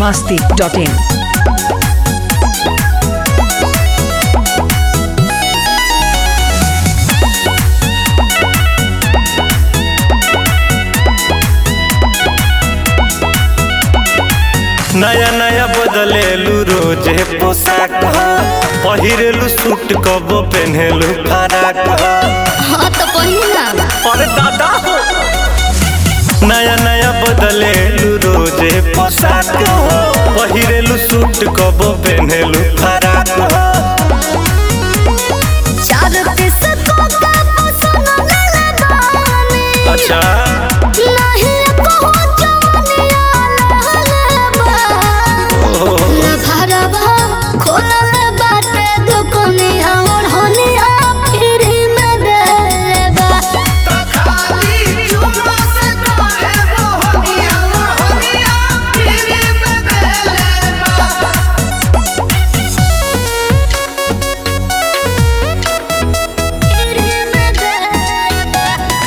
biharmasti.in नया नया बदलेलू रोजे पोशाक पहिरेलू सूट कबो पहनेलू फराक हाँ तो पहिला अरे दादा हो नया नया बदलेलू रोजे पोशाक पहिरेलू सूट कबो पहनेलू फराक चार पीस को का पसंद ले बानी अच्छा नहीं कहो जवानिया लहलबा ना भरबा खोलल बाटे दुकनिया और होनिया फिर में देबा तो खाली चुम्मा से करे मोहनिया मोहनिया फिर में देलेबा फिर में देबा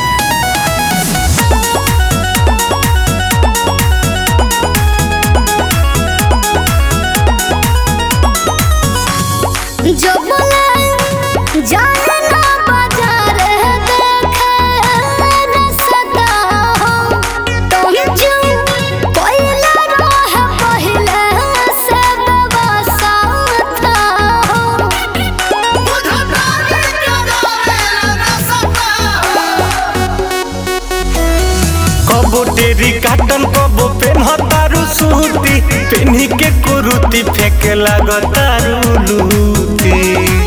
जो बोले जाने ना बाजार देखे रसता हो तुम जो पहले रह पहले से व्यवस्था था हो बुधा कागे करे ना सता कबो टेरी काटन कबो पेन्हतारू सूती पेन्ही के कुरुती फेंके लागतारू लूती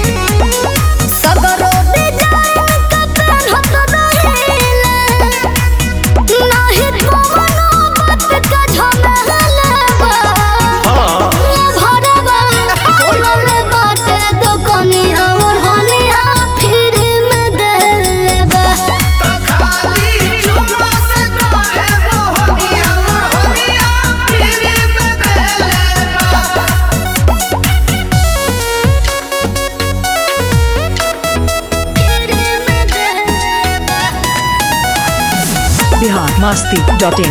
सगरो डिजाइन का पेन्हत रहिले नहीं कोनो बात का झमेलबा हाँ भरबा खोलल बाटे दुकनिया और होनिया फिर में देबा तो खाली चुम्मा से करे मोहनिया मोहनिया फिर में देलेबा फिर में देबा biharmasti.in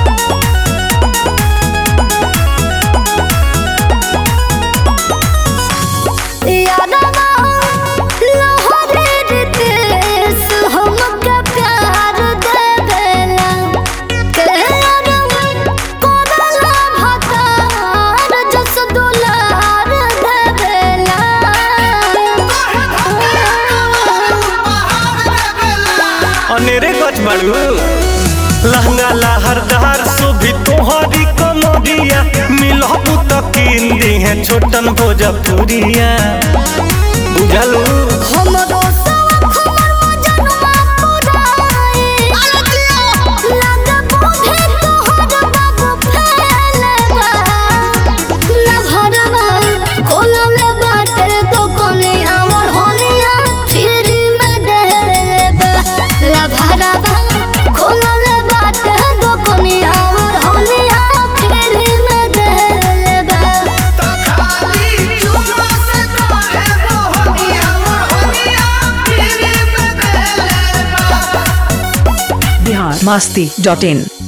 यादवा लहरे रितेश हमके प्यार देवेला केरम कोरला भतार जस दुलार देवेला अनेरे गच बाड़ू लहंगा लहरदार सोभी तोहरी कमरिया मिलहबू तो कीन दी है छोटन भोजपुरिया बुझलू हमरो सवा खबर मजनुआ पुराई लग बुझे तोहर बाबू फैलबा ना भरबा खोलल बाटे दुकनिया और होनिया फिर में देबा ला भरबा खोलल बाटे दुकनिया और होनिया फिर में देबा तो खाली चुम्मा से करे मोहनिया मोहनिया फिर में देलेबा biharmasti.in